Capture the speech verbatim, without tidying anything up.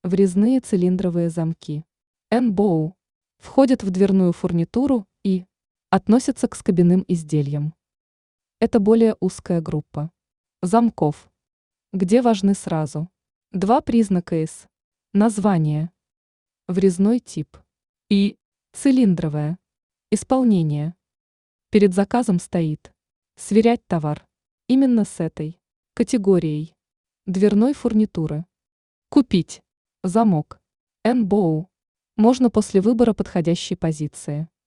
Врезные цилиндровые замки. эн-боу. Входят в дверную фурнитуру и относятся к скобяным изделиям. Это более узкая группа замков, где важны сразу два признака из названия: врезной тип и цилиндровое. Исполнение. Перед заказом стоит сверять товар именно с этой категорией дверной фурнитуры. Купить замок эн-боу можно после выбора подходящей позиции.